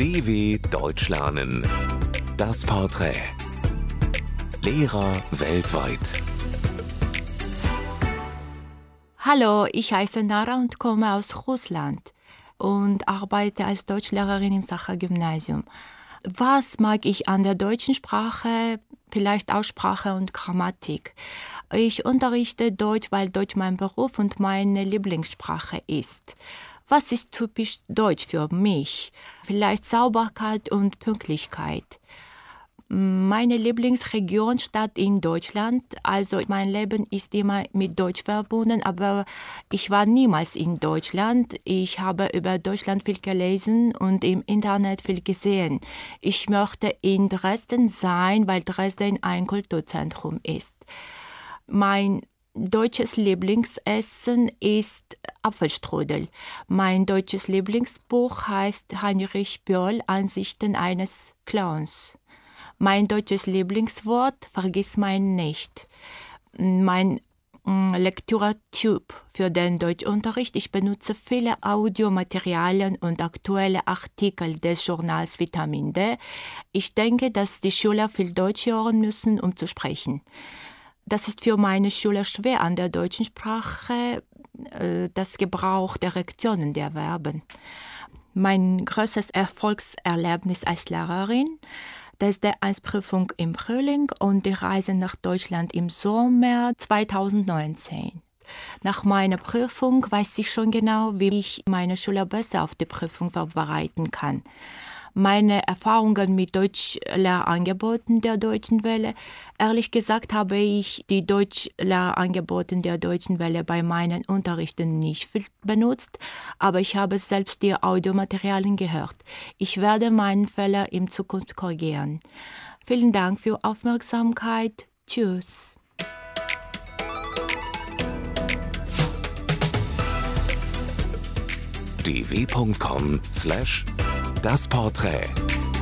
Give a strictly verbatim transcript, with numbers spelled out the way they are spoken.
D W Deutsch lernen. Das Porträt. Lehrer weltweit. Hallo, ich heiße Nara und komme aus Russland und arbeite als Deutschlehrerin im Sacher-Gymnasium. Was mag ich an der deutschen Sprache? Vielleicht Aussprache und Grammatik. Ich unterrichte Deutsch, weil Deutsch mein Beruf und meine Lieblingssprache ist. Was ist typisch deutsch für mich? Vielleicht Sauberkeit und Pünktlichkeit. Meine Lieblingsregion, Stadt in Deutschland, also mein Leben ist immer mit Deutsch verbunden, aber ich war niemals in Deutschland. Ich habe über Deutschland viel gelesen und im Internet viel gesehen. Ich möchte in Dresden sein, weil Dresden ein Kulturzentrum ist. Mein deutsches Lieblingsessen ist Apfelstrudel. Mein deutsches Lieblingsbuch heißt Heinrich Böll, Ansichten eines Clowns. Mein deutsches Lieblingswort, vergiss mein nicht. Mein mm, Lektüre-Typ für den Deutschunterricht, ich benutze viele Audiomaterialien und aktuelle Artikel des Journals Vitamin D. Ich denke, dass die Schüler viel Deutsch hören müssen, um zu sprechen. Das ist für meine Schüler schwer an der deutschen Sprache, äh, das Gebrauch der Reaktionen der Verben. Mein größtes Erfolgserlebnis als Lehrerin, das ist die eins Prüfung im Frühling und die Reise nach Deutschland im Sommer zweitausendneunzehn. Nach meiner Prüfung weiß ich schon genau, wie ich meine Schüler besser auf die Prüfung vorbereiten kann. Meine Erfahrungen mit Deutschlehrangeboten der Deutschen Welle. Ehrlich gesagt habe ich die Deutschlehrangebote der Deutschen Welle bei meinen Unterrichten nicht viel benutzt, aber ich habe selbst die Audiomaterialien gehört. Ich werde meinen Fehler in Zukunft korrigieren. Vielen Dank für Aufmerksamkeit. Tschüss. d w punkt com slash das Porträt